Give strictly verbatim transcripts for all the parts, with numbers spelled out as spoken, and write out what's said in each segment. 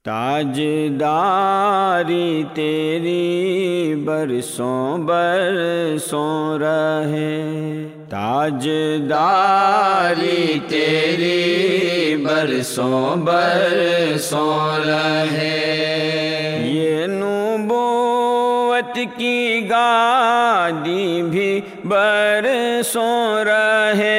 تاجداری تیری برسوں برسوں رہے، تاجداری تیری برسوں برسوں رہے، یہ نبوت کی گادی بھی برسوں رہے،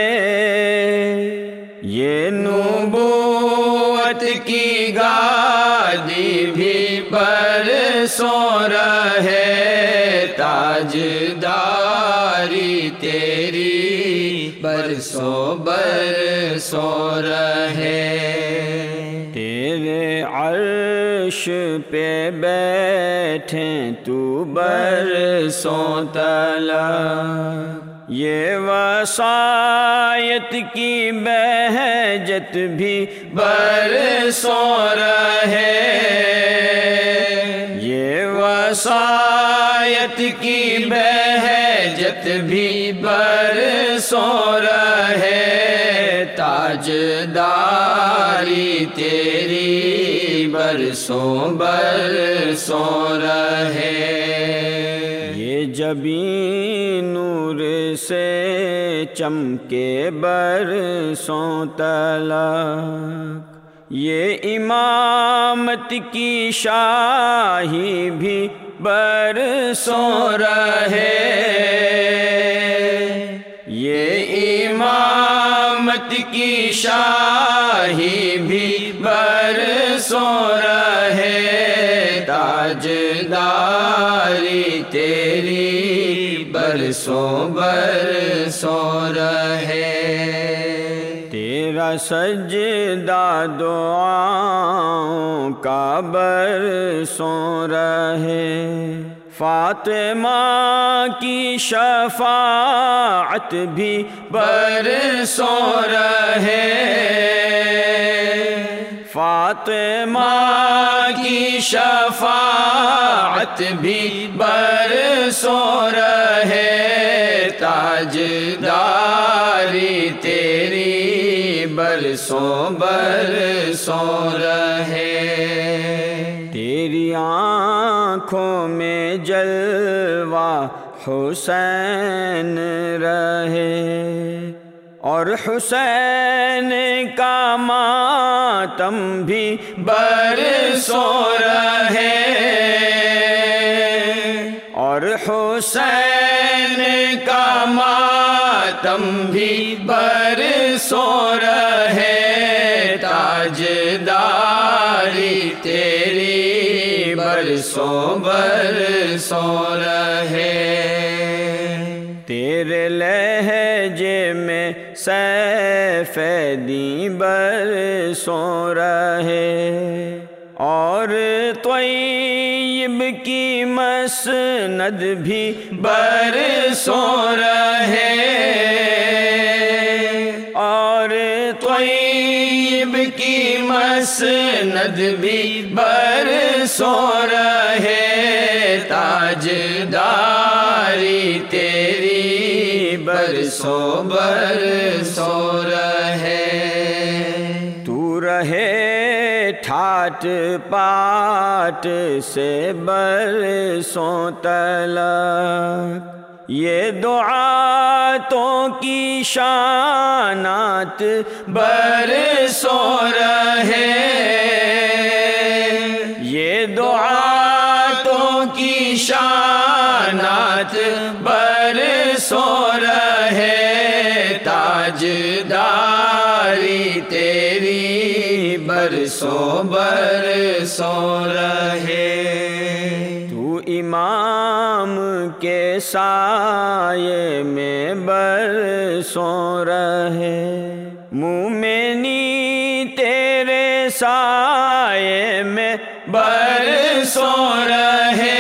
یہ نبوت کی گادی بھی برسوں رہے، تاجداری تیری برسوں برسوں رہے، تیرے عرش پہ بیٹھے تو برسوں تلک، یہ وصایت کی بہجت بھی برسوں رہے، یہ وصایت کی بہجت بھی برسوں رہے، تاجداری تیری برسوں برسوں رہے، یہ جبین نور سے چمکے برسوں تلک، یہ امامت کی شاہی بھی برسوں رہے، یہ امامت کی شاہی بھی برسوں رہے، تاجداری تیری برسوں برسوں رہے، تیرا سجدہ دعاؤں کا برسوں رہے، فاطمہ کی شفاعت بھی برسوں رہے، فاطمہ کی شفاعت بھی برسوں رہے، تاجداری تیری برسوں برسوں رہے، تیری آنکھوں میں جلوہ حسین رہے، اور حسین کا ماتم بھی برسوں رہے، اور حسین کا ماتم بھی برسوں رہے، تاجداری تیری برسوں برسوں رہے، تیرے لہجے میں سیف دین برسوں رہے، اور طیب کی مسند بھی برسوں رہے، اور طیب کی مسند بھی برسوں رہے، تاجداری تیری برسوں برسوں رہے، تو رہے ٹھاٹ پاٹ سے برسوں تلک، یہ دعاتوں کی شانات برسوں رہے، یہ دعاتوں کی شانات برسوں رہے، تاجداری تیری برسوں برسوں رہے، تو امام کے سائے میں برسوں رہے، مومنی تیرے سائے میں برسوں رہے،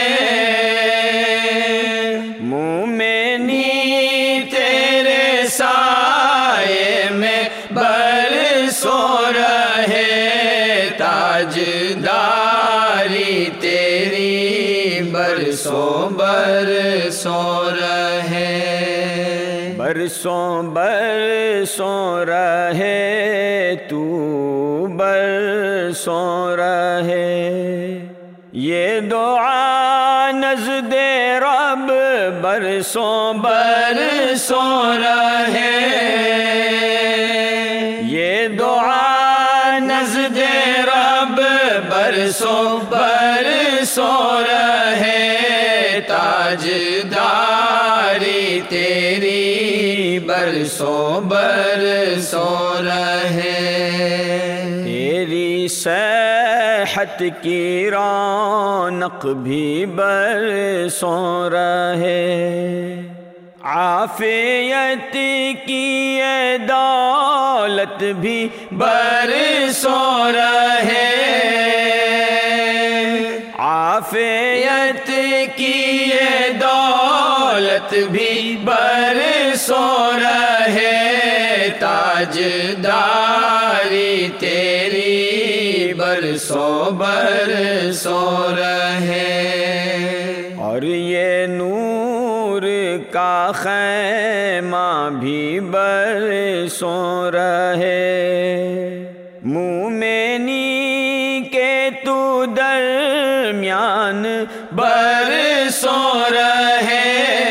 مومنی تیرے سائے میں برسوں رہے، تاجداری تیری برسوں برسوں رہے، برسوں برسوں رہے تو برسوں رہے، یہ دعا نزد رب برسوں برسوں رہے، یہ دعا نزد رب برسوں برسوں رہے، تاجداری تیری برسوں برسوں رہے، تیری صحت کی رونق بھی برسوں رہے، عافیت کی یہ دولت بھی برسوں رہے، عافیت کی یہ دولت بھی برسوں رہے، تاجداری تیری برسوں برسوں رہے، اور یہ نور کا خیمہ بھی برسوں رہے، مومنی کے تو درمیان برسوں رہے،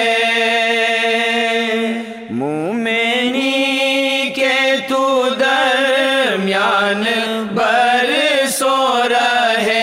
مومنی کے تو درمیان برسوں رہے،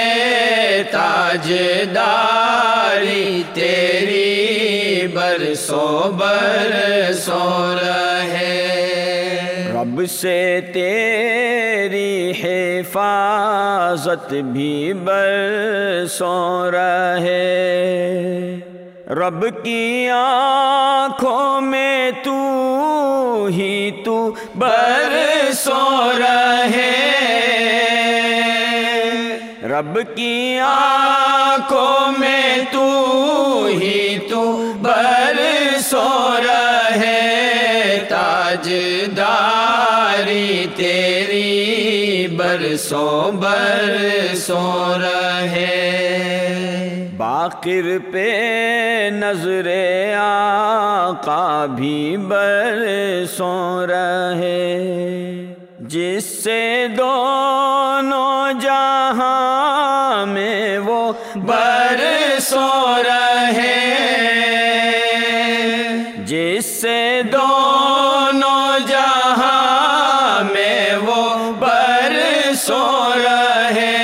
تاجداری تیری برسوں برسوں رہے، رب سے تیری حفاظت بھی برسوں رہے، رب کی آنکھوں میں تو ہی تو برسوں رہے، رب کی آنکھوں میں تو ہی تو برسوں رہے، تاجداری تیری برسوں برسوں رہے، باقر پہ نظر آقا بھی برسوں رہے، جس سے دونوں جہاں میں وہ برسوں رہے، جس سے دونوں جہاں میں وہ برسوں رہے،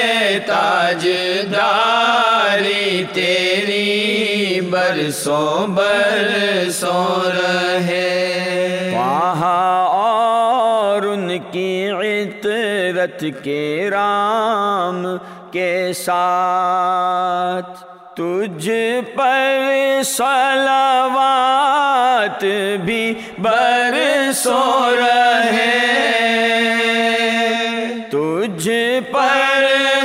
تاجداری تیری برسوں برسوں رہے، وہاں اور ان کی عطرت کے رام کے ساتھ تجھ پر صلوات بھی برسوں رہے، تجھ پر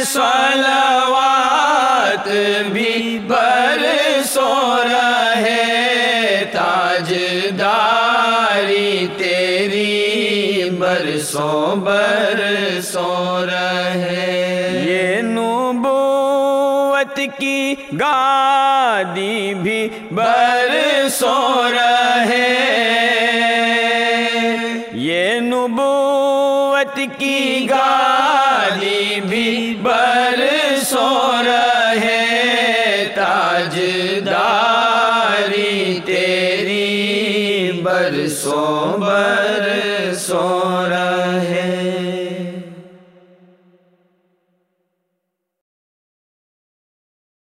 صلوات بھی برسوں رہے، تاجداری تیری برسوں برسوں رہے، یہ نبوت کی گادی بھی برسوں رہے، یہ نبوت کی گادی بھی برسوں رہے، تاجداری تیری برسوں برسوں